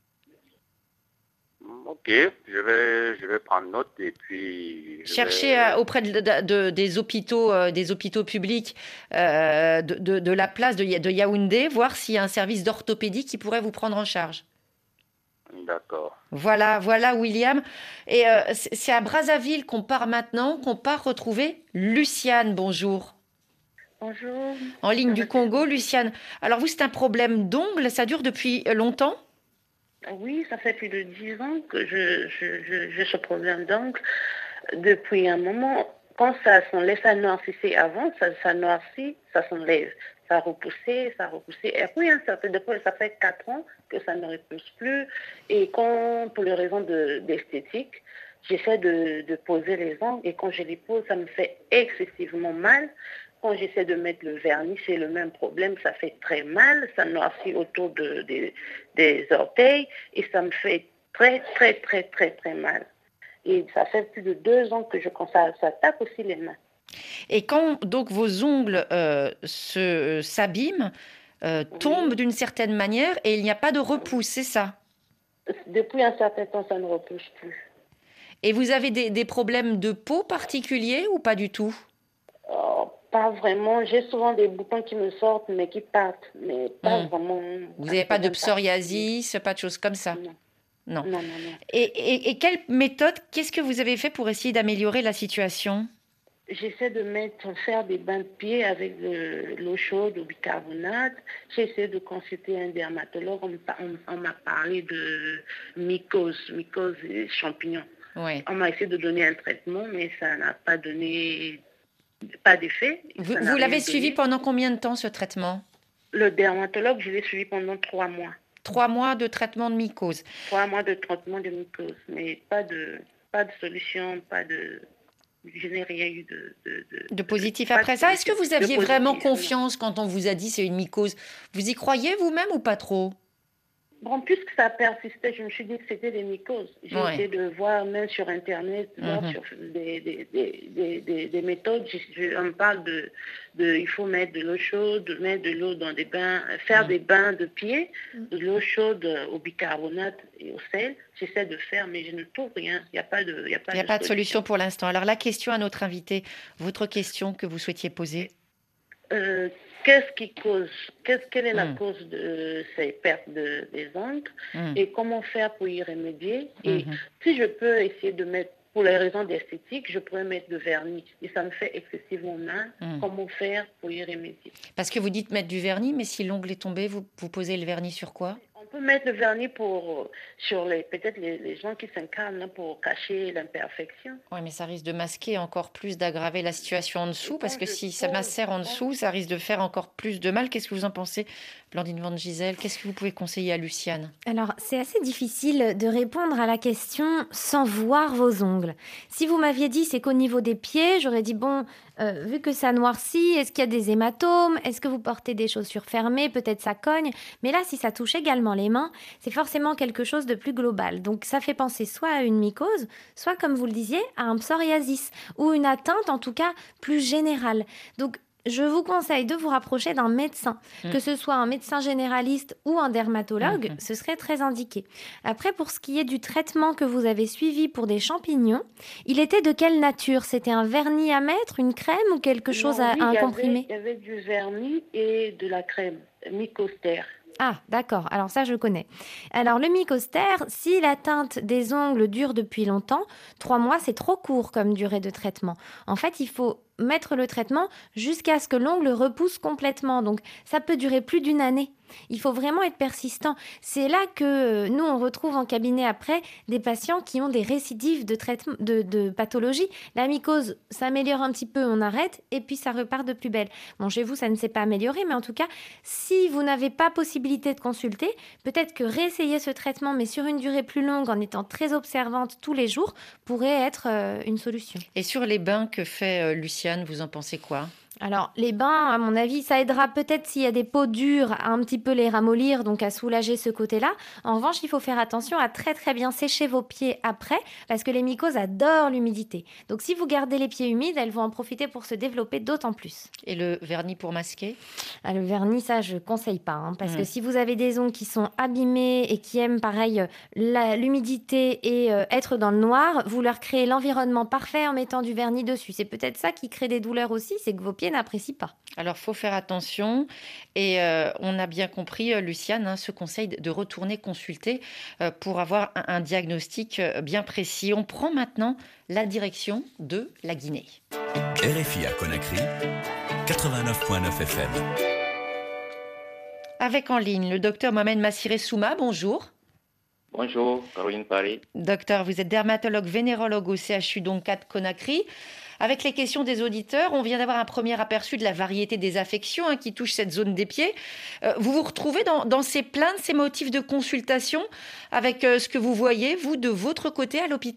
Ok, je vais prendre note et puis... Cherchez auprès des hôpitaux publics de la place de Yaoundé, voir s'il y a un service d'orthopédie qui pourrait vous prendre en charge. D'accord. Voilà, William. Et c'est à Brazzaville qu'on part maintenant, qu'on part retrouver Luciane. Bonjour. Bonjour. En ligne du Congo, Luciane. Alors vous, c'est un problème d'ongles, ça dure depuis longtemps? Oui, ça fait plus de 10 ans que j'ai ce problème d'ongles. Depuis un moment, quand ça s'enlève, ça noircissait avant, ça noircit, ça s'enlève. Ça repoussait. Et puis, ça fait 4 ans que ça ne repousse plus. Et quand, pour les raisons d'esthétique, j'essaie de poser les ongles. Et quand je les pose, ça me fait excessivement mal. Quand j'essaie de mettre le vernis, c'est le même problème, ça fait très mal, ça noircit autour des orteils et ça me fait très, très, très, très, très mal. Et ça fait plus de 2 ans que ça tape aussi les mains. Et quand donc vos ongles s'abîment, tombent d'une certaine manière et il n'y a pas de repousse, c'est ça? Depuis un certain temps, ça ne repousse plus. Et vous avez des problèmes de peau particuliers ou pas du tout? Pas vraiment. J'ai souvent des boutons qui me sortent, mais qui partent. Mais pas vraiment. Vous n'avez pas de psoriasis, pas de choses comme ça? Non. Et quelle méthode, qu'est-ce que vous avez fait pour essayer d'améliorer la situation? J'essaie de faire des bains de pieds avec de l'eau chaude ou bicarbonate. J'essaie de consulter un dermatologue. On m'a parlé de mycose et champignons. Ouais. On m'a essayé de donner un traitement, mais ça n'a pas donné... Pas d'effet. Vous l'avez suivi pendant combien de temps, ce traitement? Le dermatologue, je l'ai suivi pendant 3 mois. 3 mois de traitement de mycose? 3 mois de traitement de mycose, mais pas de solution, pas de... je n'ai rien eu de positif après ça. Est-ce que vous aviez vraiment confiance quand on vous a dit c'est une mycose? Vous y croyez vous-même ou pas trop? Bon, puisque ça persistait, je me suis dit que c'était des mycoses. J'ai essayé de voir, même sur Internet, voir sur des méthodes. On me parle de il faut mettre de l'eau chaude, mettre de l'eau dans des bains, faire des bains de pied, de l'eau chaude au bicarbonate et au sel. J'essaie de faire, mais je ne trouve rien. Il n'y a pas de solution pour l'instant. Alors la question à notre invité, votre question que vous souhaitiez poser. Qu'est-ce qui cause, quelle est la cause de ces pertes des ongles et comment faire pour y remédier? Et si je peux essayer de mettre, pour les raisons d'esthétique, je pourrais mettre de vernis et ça me fait excessivement mal. Comment faire pour y remédier? Parce que vous dites mettre du vernis, mais si l'ongle est tombé, vous posez le vernis sur quoi? On peut mettre le vernis sur peut-être les gens qui s'incarnent pour cacher l'imperfection. Oui, mais ça risque de masquer encore plus, d'aggraver la situation en dessous, parce que si ça macère en dessous, ça risque de faire encore plus de mal. Qu'est-ce que vous en pensez, Blandine Van Gisel? Qu'est-ce que vous pouvez conseiller à Luciane? Alors, c'est assez difficile de répondre à la question sans voir vos ongles. Si vous m'aviez dit c'est qu'au niveau des pieds, j'aurais dit bon, vu que ça noircit, est-ce qu'il y a des hématomes? Est-ce que vous portez des chaussures fermées? Peut-être ça cogne. Mais là, si ça touche également les mains, c'est forcément quelque chose de plus global. Donc, ça fait penser soit à une mycose, soit, comme vous le disiez, à un psoriasis ou une atteinte, en tout cas, plus générale. Donc, je vous conseille de vous rapprocher d'un médecin, que ce soit un médecin généraliste ou un dermatologue, ce serait très indiqué. Après, pour ce qui est du traitement que vous avez suivi pour des champignons, il était de quelle nature? C'était un vernis à mettre, une crème ou quelque chose à un comprimé? Il y avait du vernis et de la crème, Mycoster. Ah, d'accord. Alors ça, je connais. Alors, le Mycoster, si l'atteinte des ongles dure depuis longtemps, 3 mois, c'est trop court comme durée de traitement. En fait, il faut mettre le traitement jusqu'à ce que l'ongle repousse complètement. Donc, ça peut durer plus d'1 année. Il faut vraiment être persistant. C'est là que nous, on retrouve en cabinet après des patients qui ont des récidives de pathologie. La mycose s'améliore un petit peu, on arrête et puis ça repart de plus belle. Bon, chez vous, ça ne s'est pas amélioré, mais en tout cas, si vous n'avez pas possibilité de consulter, peut-être que réessayer ce traitement, mais sur une durée plus longue, en étant très observante tous les jours, pourrait être une solution. Et sur les bains que fait Luciane, vous en pensez quoi ? Alors, les bains, à mon avis, ça aidera peut-être s'il y a des peaux dures à un petit peu les ramollir, donc à soulager ce côté-là. En revanche, il faut faire attention à très très bien sécher vos pieds après, parce que les mycoses adorent l'humidité. Donc, si vous gardez les pieds humides, elles vont en profiter pour se développer d'autant plus. Et le vernis pour masquer ? Le vernis, ça, je conseille pas, parce que si vous avez des ongles qui sont abîmés et qui aiment, pareil, l'humidité et être dans le noir, vous leur créez l'environnement parfait en mettant du vernis dessus. C'est peut-être ça qui crée des douleurs aussi, c'est que vos pieds n'apprécie pas. Alors, il faut faire attention et on a bien compris, Luciane, ce conseil de retourner consulter pour avoir un diagnostic bien précis. On prend maintenant la direction de la Guinée. RFI à Conakry, 89.9 FM. Avec en ligne le docteur Mohamed Massiré Souma, bonjour. Bonjour, Caroline Paris. Docteur, vous êtes dermatologue vénérologue au CHU d'Onka de Conakry. Avec les questions des auditeurs, on vient d'avoir un premier aperçu de la variété des affections qui touchent cette zone des pieds. Vous vous retrouvez dans ces plaintes, ces motifs de consultation avec ce que vous voyez, vous, de votre côté à l'hôpital ?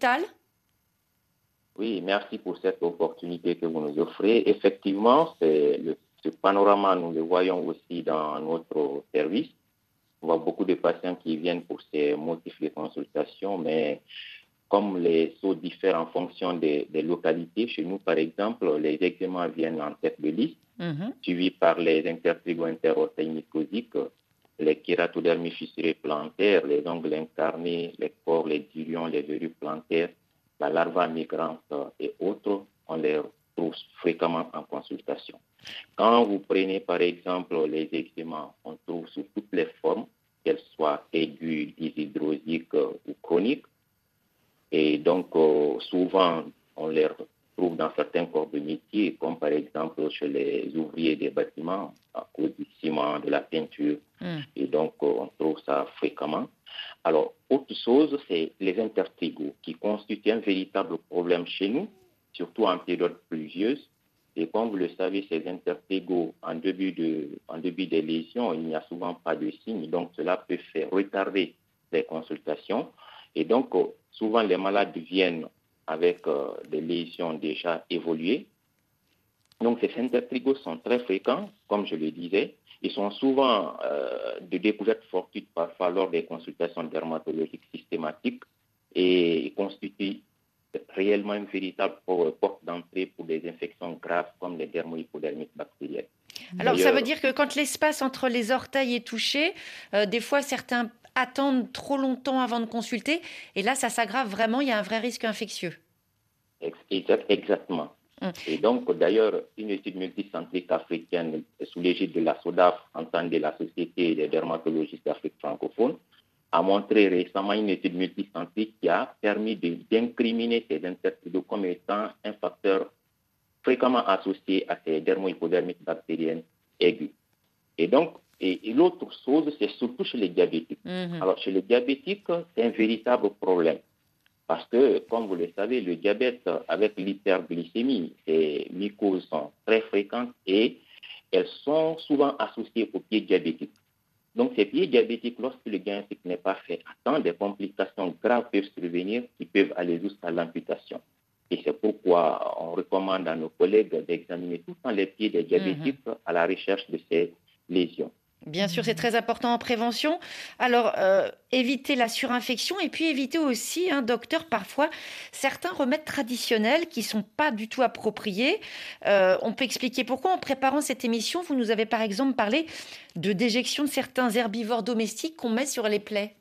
Oui, merci pour cette opportunité que vous nous offrez. Effectivement, ce panorama, nous le voyons aussi dans notre service. On voit beaucoup de patients qui viennent pour ces motifs de consultation, mais comme les sauts diffèrent en fonction des localités, chez nous, par exemple, les eczémas viennent en tête de liste, suivis par les intertrigos interorteils mycosiques, les kératodermies fissurées plantaires, les ongles incarnés, les pores, les durions, les verrues plantaires, la larva migrante et autres, on les retrouve fréquemment en consultation. Quand vous prenez, par exemple, les eczémas, on trouve sous toutes les formes, qu'elles soient aiguës, dyshydrosiques ou chroniques. Et donc, souvent, on les retrouve dans certains corps de métier, comme par exemple chez les ouvriers des bâtiments, à cause du ciment, de la peinture. Et donc, on trouve ça fréquemment. Alors, autre chose, c'est les intertrigos, qui constituent un véritable problème chez nous, surtout en période pluvieuse. Et comme vous le savez, ces intertrigos, en début des lésions, il n'y a souvent pas de signes. Donc, cela peut faire retarder les consultations. Et donc, souvent, les malades viennent avec des lésions déjà évoluées. Donc, ces intertrigos sont très fréquents, comme je le disais. Ils sont souvent de découvertes fortuites parfois lors des consultations dermatologiques systématiques et constituent réellement une véritable porte d'entrée pour des infections graves comme les dermohypodermites bactériennes. Alors, ça veut dire que quand l'espace entre les orteils est touché, des fois, certains attendent trop longtemps avant de consulter. Et là, ça s'aggrave vraiment, il y a un vrai risque infectieux. Exactement. Et donc, d'ailleurs, une étude multicentrique africaine sous l'égide de la SODAF, entendez la Société des dermatologistes d'Afrique francophone, a montré récemment une étude multicentrique qui a permis d'incriminer ces intertridos comme étant un facteur fréquemment associé à ces dermohypodermites bactériennes aiguës. Et donc, et l'autre chose, c'est surtout chez les diabétiques. Alors, chez les diabétiques, c'est un véritable problème. Parce que, comme vous le savez, le diabète avec l'hyperglycémie, ces mycoses sont très fréquentes et elles sont souvent associées aux pieds diabétiques. Donc, ces pieds diabétiques, lorsque le diagnostic n'est pas fait à temps, des complications graves peuvent survenir qui peuvent aller jusqu'à l'amputation. Et c'est pourquoi on recommande à nos collègues d'examiner tout le temps les pieds des diabétiques à la recherche de ces lésions. Bien sûr, c'est très important en prévention. Alors, éviter la surinfection et puis éviter aussi, docteur, parfois certains remèdes traditionnels qui ne sont pas du tout appropriés. On peut expliquer pourquoi. En préparant cette émission, vous nous avez par exemple parlé de déjection de certains herbivores domestiques qu'on met sur les plaies.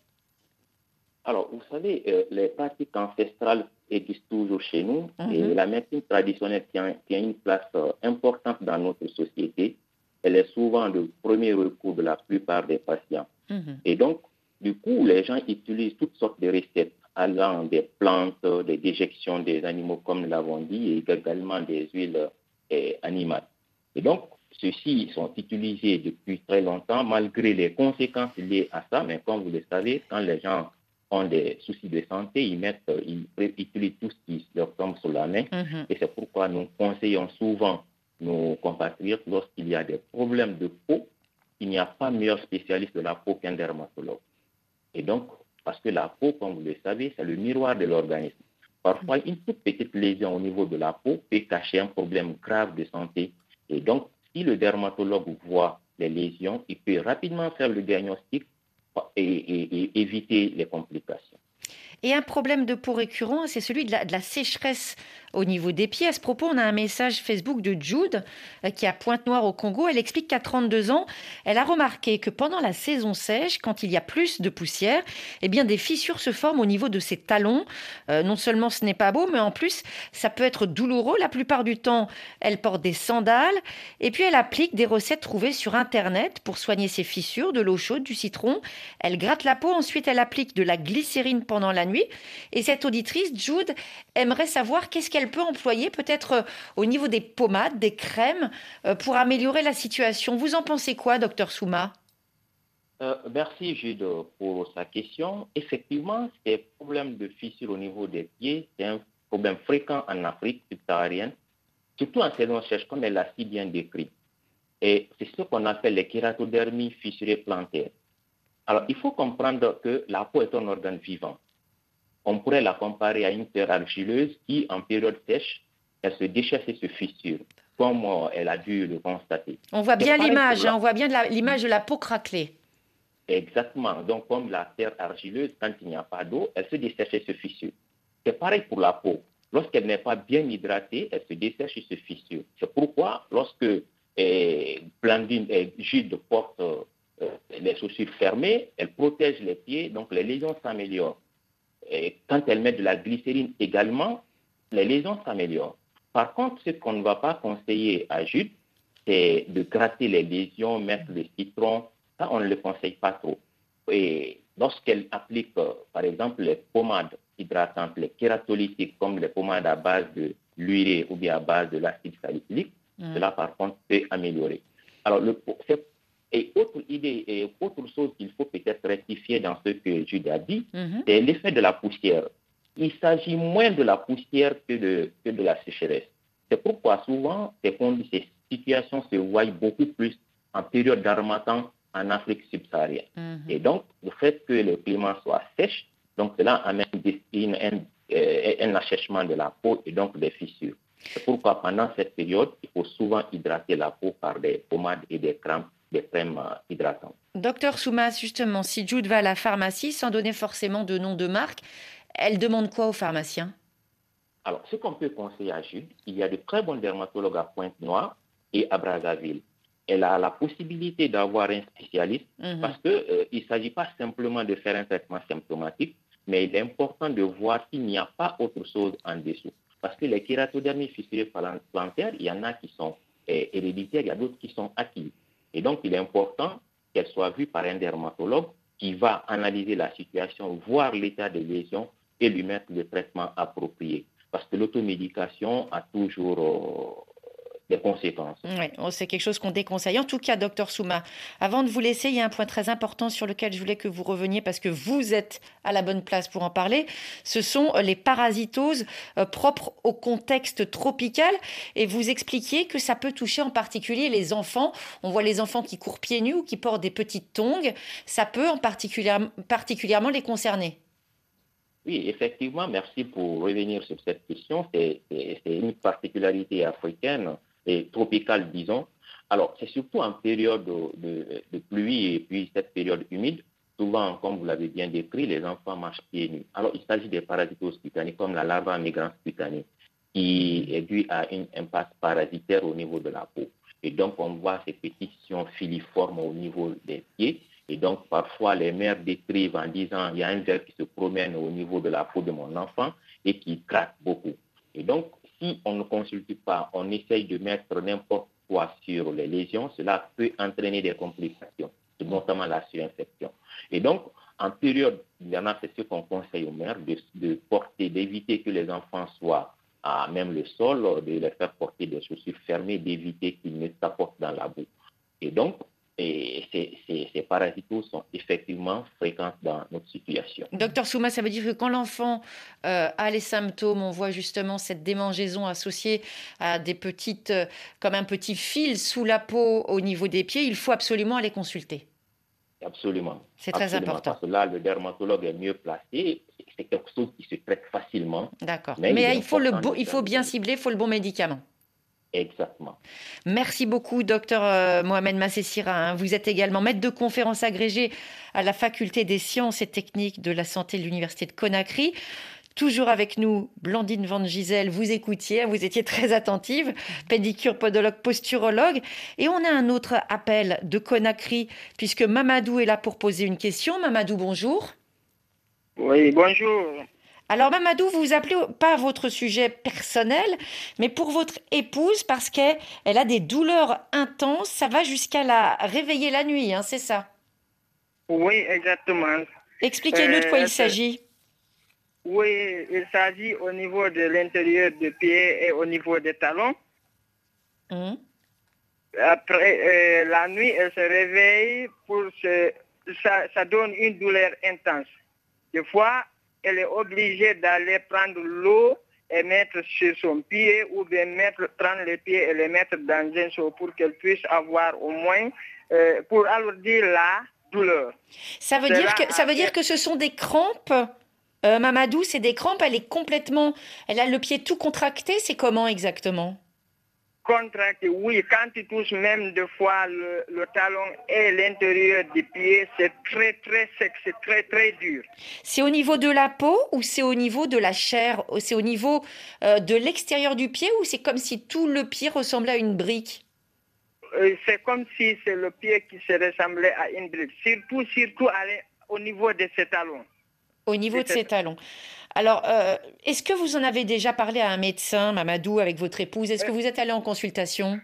Alors, vous savez, les pratiques ancestrales existent toujours chez nous et la médecine traditionnelle tient une place importante dans notre société. Elle est souvent le premier recours de la plupart des patients. Et donc, du coup, les gens utilisent toutes sortes de recettes allant des plantes, des déjections des animaux, comme nous l'avons dit, et également des huiles animales. Et donc, ceux-ci sont utilisés depuis très longtemps, malgré les conséquences liées à ça. Mais comme vous le savez, quand les gens ont des soucis de santé, ils utilisent tout ce qui leur tombe sous la main. Et c'est pourquoi nous conseillons souvent nos compatriotes, lorsqu'il y a des problèmes de peau, il n'y a pas meilleur spécialiste de la peau qu'un dermatologue. Et donc, parce que la peau, comme vous le savez, c'est le miroir de l'organisme. Parfois, une toute petite lésion au niveau de la peau peut cacher un problème grave de santé. Et donc, si le dermatologue voit les lésions, il peut rapidement faire le diagnostic et éviter les complications. Et un problème de peau récurrent, c'est celui de la sécheresse au niveau des pieds. À ce propos, on a un message Facebook de Jude qui est à Pointe-Noire au Congo. Elle explique qu'à 32 ans, elle a remarqué que pendant la saison sèche, quand il y a plus de poussière, eh bien des fissures se forment au niveau de ses talons. Non seulement ce n'est pas beau, mais en plus, ça peut être douloureux. La plupart du temps, elle porte des sandales et puis elle applique des recettes trouvées sur Internet pour soigner ces fissures, de l'eau chaude, du citron. Elle gratte la peau, ensuite elle applique de la glycérine pendant la nuit. Et cette auditrice, Jude, aimerait savoir qu'est-ce qu'elle peut employer, peut-être au niveau des pommades, des crèmes, pour améliorer la situation. Vous en pensez quoi, docteur Souma ? Merci, Jude, pour sa question. Effectivement, ces problèmes de fissures au niveau des pieds, c'est un problème fréquent en Afrique subsaharienne, surtout en saison sèche, comme elle l'a si bien décrit. Et c'est ce qu'on appelle les kératodermies fissurées plantaires. Alors, il faut comprendre que la peau est un organe vivant. On pourrait la comparer à une terre argileuse qui, en période sèche, elle se déchasse et se fissure, comme elle a dû le constater. On voit bien l'image, on voit bien l'image de la peau craquelée. Exactement. Donc, comme la terre argileuse, quand il n'y a pas d'eau, elle se dessèche et se fissure. C'est pareil pour la peau. Lorsqu'elle n'est pas bien hydratée, elle se dessèche et se fissure. C'est pourquoi, lorsque Blandine et Jude portent les chaussures fermées, elle protège les pieds, donc les lésions s'améliorent. Et quand elle met de la glycérine également, les lésions s'améliorent. Par contre, ce qu'on ne va pas conseiller à Jude, c'est de gratter les lésions, mettre le citron. Ça, on ne le conseille pas trop. Et lorsqu'elle applique, par exemple, les pommades hydratantes, les kératolytiques, comme les pommades à base de l'urée ou bien à base de l'acide salicylique, cela, par contre, peut améliorer. Alors, et autre idée, et autre chose qu'il faut peut-être rectifier dans ce que Jude a dit, c'est l'effet de la poussière. Il s'agit moins de la poussière que de la sécheresse. C'est pourquoi souvent, ces situations se voient beaucoup plus en période d'harmattan en Afrique subsaharienne. Et donc, le fait que le climat soit sèche, donc cela amène un assèchement de la peau et donc des fissures. C'est pourquoi pendant cette période, il faut souvent hydrater la peau par des pommades et des crèmes hydratantes. Docteur Soumas, justement, si Jude va à la pharmacie sans donner forcément de nom de marque, elle demande quoi au pharmacien? Alors, ce qu'on peut conseiller à Jude, il y a de très bons dermatologues à Pointe-Noire et à Brazzaville. Elle a la possibilité d'avoir un spécialiste parce qu'il ne s'agit pas simplement de faire un traitement symptomatique, mais il est important de voir s'il n'y a pas autre chose en dessous. Parce que les kératodermies fissurées plantaires, il y en a qui sont héréditaires, il y a d'autres qui sont acquises. Et donc, il est important qu'elle soit vue par un dermatologue qui va analyser la situation, voir l'état des lésions et lui mettre le traitement approprié. Parce que l'automédication a toujours des conséquences. Oui, c'est quelque chose qu'on déconseille. En tout cas, docteur Soumas, avant de vous laisser, il y a un point très important sur lequel je voulais que vous reveniez parce que vous êtes à la bonne place pour en parler. Ce sont les parasitoses propres au contexte tropical. Et vous expliquiez que ça peut toucher en particulier les enfants. On voit les enfants qui courent pieds nus ou qui portent des petites tongs. Ça peut en particulièrement les concerner. Oui, effectivement, merci pour revenir sur cette question. C'est une particularité africaine et tropicale, disons. Alors, c'est surtout en période de pluie et puis cette période humide. Souvent, comme vous l'avez bien décrit, les enfants marchent pieds nus. Alors, il s'agit des parasitoses cutanées comme la larva migrans cutanée qui est due à une impasse parasitaire au niveau de la peau. Et donc, on voit ces pétitions filiformes au niveau des pieds. Et donc, parfois, les mères décrivent en disant il y a un ver qui se promène au niveau de la peau de mon enfant et qui gratte beaucoup. Et donc, si on ne consulte pas, on essaye de mettre n'importe quoi sur les lésions, cela peut entraîner des complications, notamment la surinfection. Et donc, en période, c'est ce qu'on conseille aux mères de porter, d'éviter que les enfants soient à même le sol, de les faire porter des chaussures fermées, d'éviter qu'ils ne s'apportent dans la boue. Et donc, ces parasitoses sont effectivement fréquentes dans notre situation. Docteur Soumas, ça veut dire que quand l'enfant a les symptômes, on voit justement cette démangeaison associée à des petites, comme un petit fil sous la peau au niveau des pieds, il faut absolument aller consulter. Absolument. C'est très important. Parce que là, le dermatologue est mieux placé. C'est quelque chose qui se traite facilement. D'accord. Mais il faut bien cibler, il faut le bon médicament. Exactement. Merci beaucoup, docteur Mohamed Massessira. Vous êtes également maître de conférence agrégé à la Faculté des sciences et techniques de la santé de l'Université de Conakry. Toujours avec nous, Blandine Van Gisel, vous écoutiez, vous étiez très attentive, pédicure, podologue, posturologue. Et on a un autre appel de Conakry, puisque Mamadou est là pour poser une question. Mamadou, bonjour. Oui, bonjour. Alors Mamadou, vous vous appelez pas à votre sujet personnel, mais pour votre épouse, parce qu'elle a des douleurs intenses, ça va jusqu'à la réveiller la nuit, c'est ça? Oui, exactement. Expliquez-nous de quoi il s'agit. Oui, il s'agit au niveau de l'intérieur du pied et au niveau des talons. Après, la nuit, elle se réveille, ça donne une douleur intense. Des fois, elle est obligée d'aller prendre l'eau et mettre sur son pied ou bien prendre les pieds et les mettre dans un seau pour qu'elle puisse avoir au moins, pour alourdir la douleur. Ça veut dire que ce sont des crampes, Mamadou, c'est des crampes, elle a le pied tout contracté, c'est comment exactement? Contracté, oui. Quand tu touches même deux fois le talon et l'intérieur du pied, c'est très, très sec, c'est très, très dur. C'est au niveau de la peau ou c'est au niveau de la chair? C'est au niveau de l'extérieur du pied ou c'est comme si tout le pied ressemblait à une brique? C'est comme si c'est le pied qui se ressemblait à une brique. Surtout au niveau de ses talons. Au niveau de ses talons. Alors, est-ce que vous en avez déjà parlé à un médecin, Mamadou, avec votre épouse? Est-ce que vous êtes allé en consultation?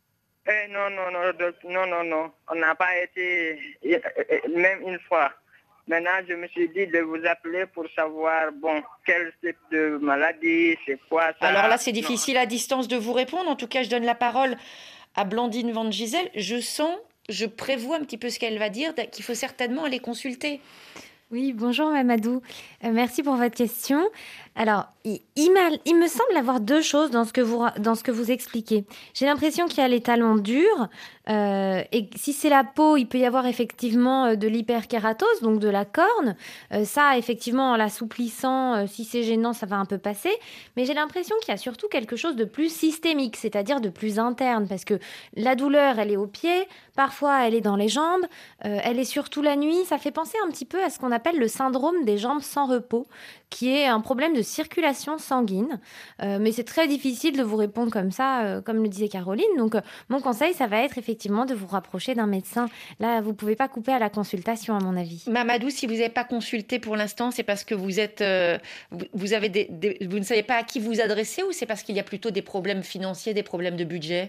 Non. On n'a pas été, même une fois. Maintenant, je me suis dit de vous appeler pour savoir, quel type de maladie, c'est quoi ça? Alors là, c'est difficile à distance de vous répondre. En tout cas, je donne la parole à Blandine Van Gisel. Je prévois un petit peu ce qu'elle va dire, qu'il faut certainement aller consulter. Oui, bonjour Mamadou. Merci pour votre question. Alors, il me semble avoir deux choses dans ce que vous expliquez. J'ai l'impression qu'il y a les talons durs, et si c'est la peau, il peut y avoir effectivement de l'hyperkératose, donc de la corne. Ça, effectivement, en l'assouplissant, si c'est gênant, ça va un peu passer. Mais j'ai l'impression qu'il y a surtout quelque chose de plus systémique, c'est-à-dire de plus interne, parce que la douleur, elle est au pied, parfois elle est dans les jambes, elle est surtout la nuit. Ça fait penser un petit peu à ce qu'on appelle le syndrome des jambes sans repos, qui est un problème de circulation sanguine. Mais c'est très difficile de vous répondre comme ça, comme le disait Caroline. Donc, mon conseil, ça va être effectivement de vous rapprocher d'un médecin. Là, vous ne pouvez pas couper à la consultation, à mon avis. Mamadou, si vous n'avez pas consulté pour l'instant, c'est parce que vous êtes, vous ne savez pas à qui vous adresser, ou c'est parce qu'il y a plutôt des problèmes financiers, des problèmes de budget?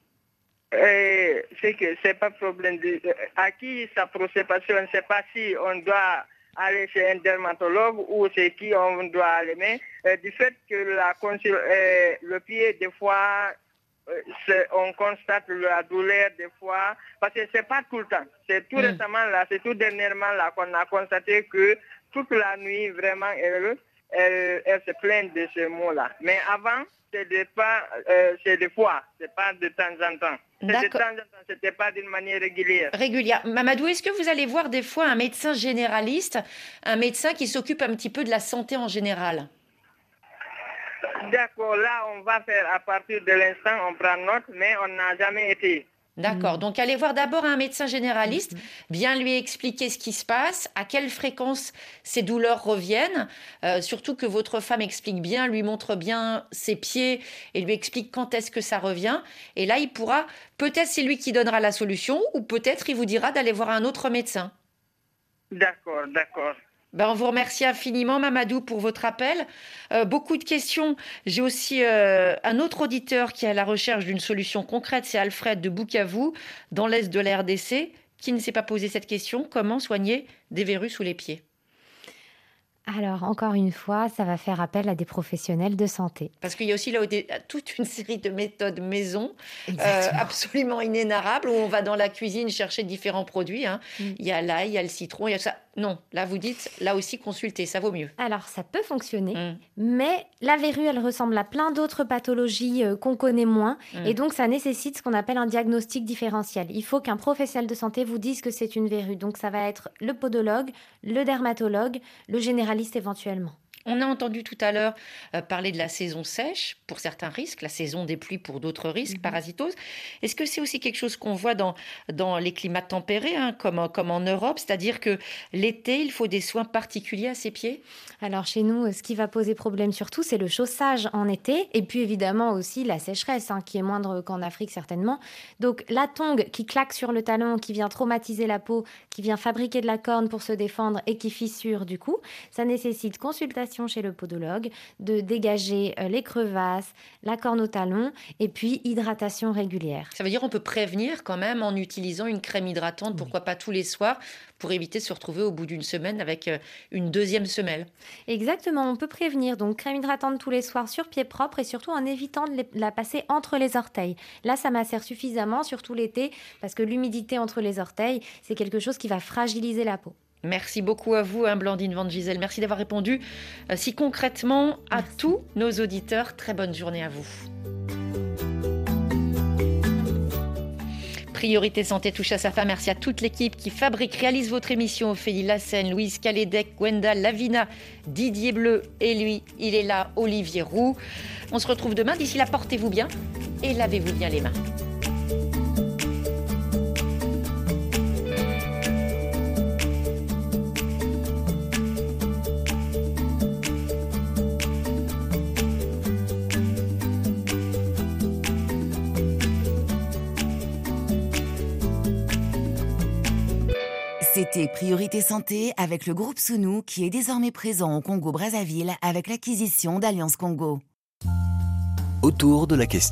C'est que c'est pas problème à qui s'approcher, parce qu'on ne sait pas si on doit aller chez un dermatologue ou c'est qui on doit aller. Mais du fait que le pied, des fois, on constate la douleur des fois, parce que c'est pas tout le temps. C'est tout récemment là, c'est tout dernièrement là qu'on a constaté que toute la nuit, vraiment, elle se plaint de ce mot-là. Mais avant, c'est des fois, c'est pas de temps en temps. De temps en temps, c'était pas d'une manière régulière. Mamadou, est-ce que vous allez voir des fois un médecin généraliste, un médecin qui s'occupe un petit peu de la santé en général? D'accord, là, on va faire à partir de l'instant, on prend note, mais on n'a jamais été. D'accord, donc allez voir d'abord un médecin généraliste, bien lui expliquer ce qui se passe, à quelle fréquence ces douleurs reviennent, surtout que votre femme explique bien, lui montre bien ses pieds et lui explique quand est-ce que ça revient. Et là, il pourra, peut-être c'est lui qui donnera la solution, ou peut-être il vous dira d'aller voir un autre médecin. D'accord. On vous remercie infiniment, Mamadou, pour votre appel. Beaucoup de questions. J'ai aussi un autre auditeur qui est à la recherche d'une solution concrète. C'est Alfred de Bukavu, dans l'est de la RDC, qui ne s'est pas posé cette question. Comment soigner des verrues sous les pieds? Alors, encore une fois, ça va faire appel à des professionnels de santé. Parce qu'il y a aussi là toute une série de méthodes maison absolument inénarrables, où on va dans la cuisine chercher différents produits. Il y a l'ail, il y a le citron, il y a ça. Non, là vous dites, là aussi consultez, ça vaut mieux. Alors ça peut fonctionner, mais la verrue, elle ressemble à plein d'autres pathologies qu'on connaît moins, et donc ça nécessite ce qu'on appelle un diagnostic différentiel. Il faut qu'un professionnel de santé vous dise que c'est une verrue, donc ça va être le podologue, le dermatologue, le généraliste éventuellement. On a entendu tout à l'heure parler de la saison sèche pour certains risques, la saison des pluies pour d'autres risques, parasitose. Est-ce que c'est aussi quelque chose qu'on voit dans les climats tempérés, comme en Europe, c'est-à-dire que l'été, il faut des soins particuliers à ses pieds? Alors chez nous, ce qui va poser problème surtout, c'est le chaussage en été, et puis évidemment aussi la sécheresse, qui est moindre qu'en Afrique certainement. Donc la tongue qui claque sur le talon, qui vient traumatiser la peau, qui vient fabriquer de la corne pour se défendre et qui fissure du coup, ça nécessite consultation chez le podologue, de dégager les crevasses, la corne au talon, et puis hydratation régulière. Ça veut dire qu'on peut prévenir quand même en utilisant une crème hydratante, pourquoi pas tous les soirs, pour éviter de se retrouver au bout d'une semaine avec une deuxième semelle. Exactement, on peut prévenir. Donc crème hydratante tous les soirs sur pied propre, et surtout en évitant de la passer entre les orteils. Là, ça m'assert suffisamment, surtout l'été, parce que l'humidité entre les orteils, c'est quelque chose qui va fragiliser la peau. Merci beaucoup à vous, Blandine Van Gisel. Merci d'avoir répondu si concrètement à tous nos auditeurs. Très bonne journée à vous. Priorité Santé touche à sa fin. Merci à toute l'équipe qui réalise votre émission. Ophélie Lassène, Louise Calédec, Gwenda Lavina, Didier Bleu et lui, il est là, Olivier Roux. On se retrouve demain. D'ici là, portez-vous bien et lavez-vous bien les mains. C'était Priorité Santé avec le groupe Sounou qui est désormais présent au Congo-Brazzaville avec l'acquisition d'Alliance Congo. Autour de la question.